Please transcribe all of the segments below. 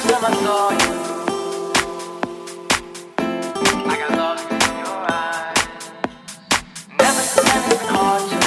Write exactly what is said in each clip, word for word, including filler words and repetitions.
time I saw you, I got lost in your eyes. Never since then it's been hard to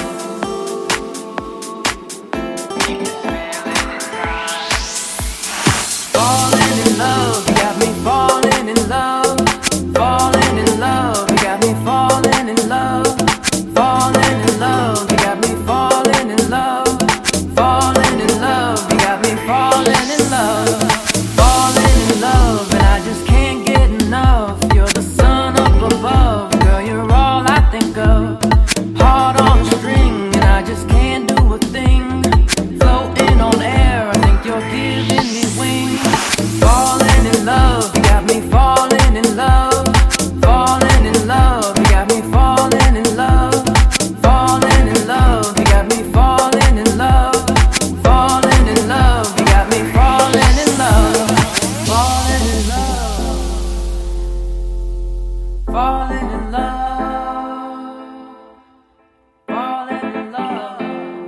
keep this feeling inside. Falling in love, you got me falling in love. Falling in love, you got me falling in love. Falling in love, you got me falling in love. Falling in love, you got me falling in love. Falling in love, and I just can't get enough. You're the sun up above, girl, you're all I think of. Heart on a string, and I just can't do a thing. Floating on air, I think you're giving me wings. Falling in love, you got me falling in love. Falling in love, you got me falling in love. Falling in love, you got me falling in love. Falling in love, you got me falling in love. Falling in love. Falling in love. Falling in love.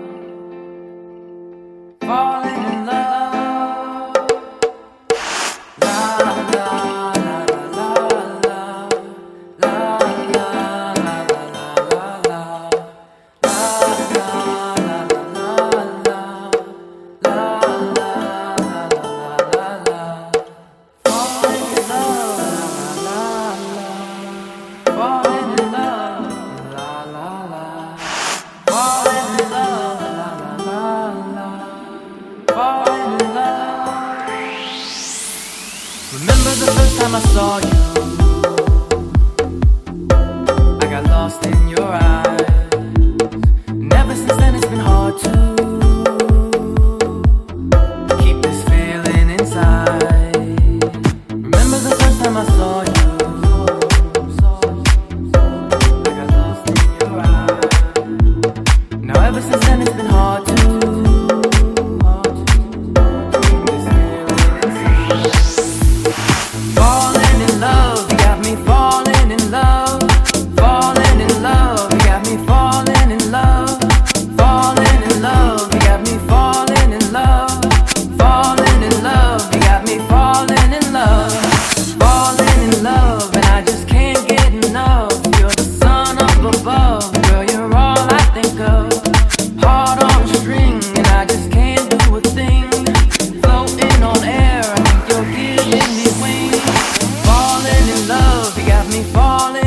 Falling in love. La la la la la la. La la la la la la. La la la la la. La la la la la. Falling in love, la la la. Falling in love, la la la. Falling in love, la la la. Falling in love. Remember the first time I saw you, I got lost in your eyes. Never since then it's been hard to keep this feeling inside. Remember the first time I saw you, I got lost in your eyes. Now ever since then it's been hard to keep this feeling inside. Falling in love, you got me falling in love. Falling in love, you got me falling in love. Falling in love, you got me falling in love. Falling in love, you got me falling in love. Falling in love, and I just can't get enough. You're the sun up above, girl, you're all I think of. Heart on a string, and I just can't do a thing. Floating on air, I think you're giving me wings. Falling in love, you got me falling